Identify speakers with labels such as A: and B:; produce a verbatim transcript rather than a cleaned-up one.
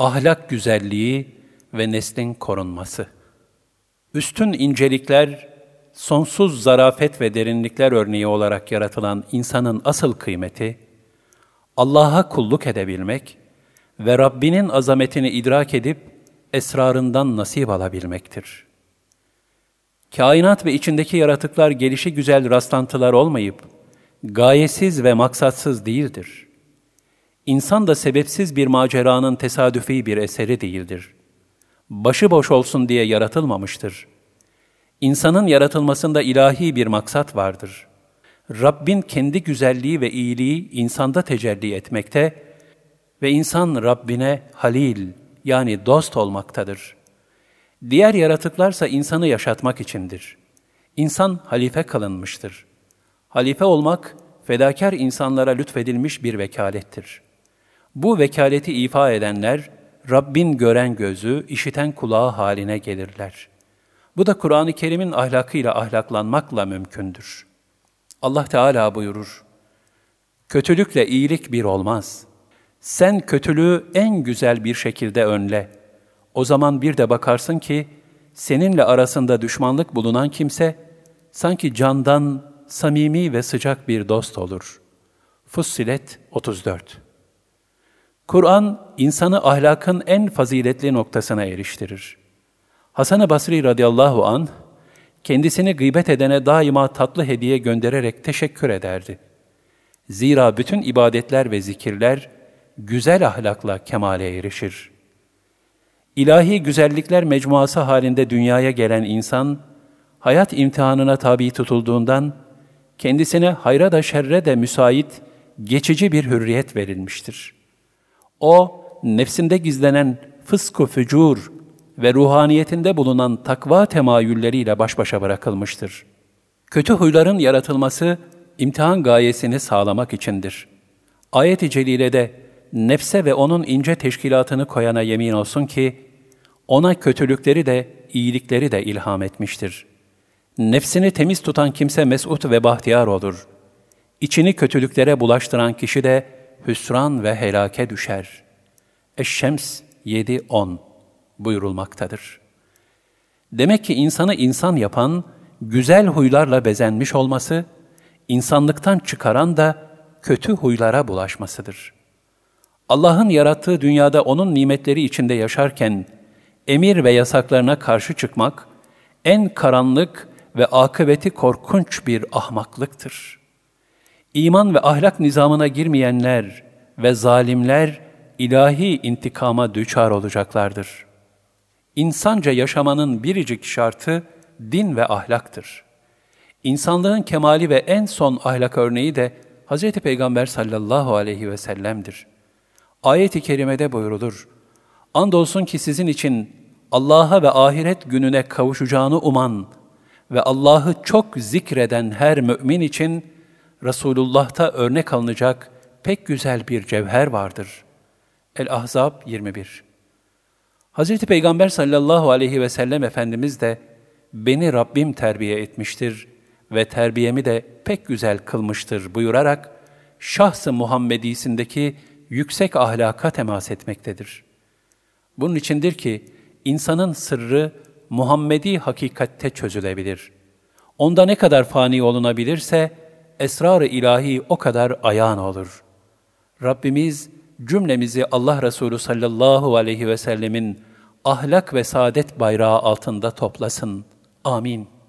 A: ahlak güzelliği ve neslin korunması. Üstün incelikler, sonsuz zarafet ve derinlikler örneği olarak yaratılan insanın asıl kıymeti, Allah'a kulluk edebilmek ve Rabbinin azametini idrak edip esrarından nasip alabilmektir. Kainat ve içindeki yaratıklar gelişi güzel rastlantılar olmayıp, gayesiz ve maksatsız değildir. İnsan da sebepsiz bir maceranın tesadüfi bir eseri değildir. Başıboş olsun diye yaratılmamıştır. İnsanın yaratılmasında ilahi bir maksat vardır. Rabbin kendi güzelliği ve iyiliği insanda tecelli etmekte ve insan Rabbine halil yani dost olmaktadır. Diğer yaratıklarsa insanı yaşatmak içindir. İnsan halife kılınmıştır. Halife olmak, fedakar insanlara lütfedilmiş bir vekalettir. Bu vekaleti ifa edenler, Rabbin gören gözü, işiten kulağı haline gelirler. Bu da Kur'an-ı Kerim'in ahlakıyla ahlaklanmakla mümkündür. Allah Teala buyurur, kötülükle iyilik bir olmaz. Sen kötülüğü en güzel bir şekilde önle. O zaman bir de bakarsın ki, seninle arasında düşmanlık bulunan kimse, sanki candan samimi ve sıcak bir dost olur. Fussilet otuz dört. Kur'an, insanı ahlakın en faziletli noktasına eriştirir. Hasan-ı Basri radıyallahu anh, kendisini gıybet edene daima tatlı hediye göndererek teşekkür ederdi. Zira bütün ibadetler ve zikirler, güzel ahlakla kemale erişir. İlahi güzellikler mecmuası halinde dünyaya gelen insan, hayat imtihanına tabi tutulduğundan, kendisine hayra da şerre de müsait, geçici bir hürriyet verilmiştir. O, nefsinde gizlenen fısk-ı fücur ve ruhaniyetinde bulunan takva temayülleriyle baş başa bırakılmıştır. Kötü huyların yaratılması, imtihan gayesini sağlamak içindir. Ayet-i celilede, nefse ve onun ince teşkilatını koyana yemin olsun ki, ona kötülükleri de, iyilikleri de ilham etmiştir. Nefsini temiz tutan kimse mes'ud ve bahtiyar olur. İçini kötülüklere bulaştıran kişi de hüsran ve helake düşer. Eş-Şems yedi on buyurulmaktadır. Demek ki insanı insan yapan, güzel huylarla bezenmiş olması, insanlıktan çıkaran da kötü huylara bulaşmasıdır. Allah'ın yarattığı dünyada onun nimetleri içinde yaşarken, emir ve yasaklarına karşı çıkmak, en karanlık ve akıbeti korkunç bir ahmaklıktır. İman ve ahlak nizamına girmeyenler ve zalimler, ilahi intikama düçar olacaklardır. İnsanca yaşamanın biricik şartı, din ve ahlaktır. İnsanlığın kemali ve en son ahlak örneği de Hz. Peygamber sallallahu aleyhi ve sellem'dir. Ayet-i kerimede buyrulur, andolsun ki sizin için Allah'a ve ahiret gününe kavuşacağını uman ve Allah'ı çok zikreden her mümin için Resulullah'ta örnek alınacak pek güzel bir cevher vardır. El-Ahzab yirmi bir. Hazreti Peygamber sallallahu aleyhi ve sellem Efendimiz de beni Rabbim terbiye etmiştir ve terbiyemi de pek güzel kılmıştır buyurarak şahs-ı Muhammedisindeki yüksek ahlaka temas etmektedir. Bunun içindir ki insanın sırrı Muhammedi hakikatte çözülebilir. Onda ne kadar fani olunabilirse esrar-ı ilahi o kadar ayağın olur. Rabbimiz cümlemizi Allah Resulü sallallahu aleyhi ve sellemin ahlak ve saadet bayrağı altında toplasın. Amin.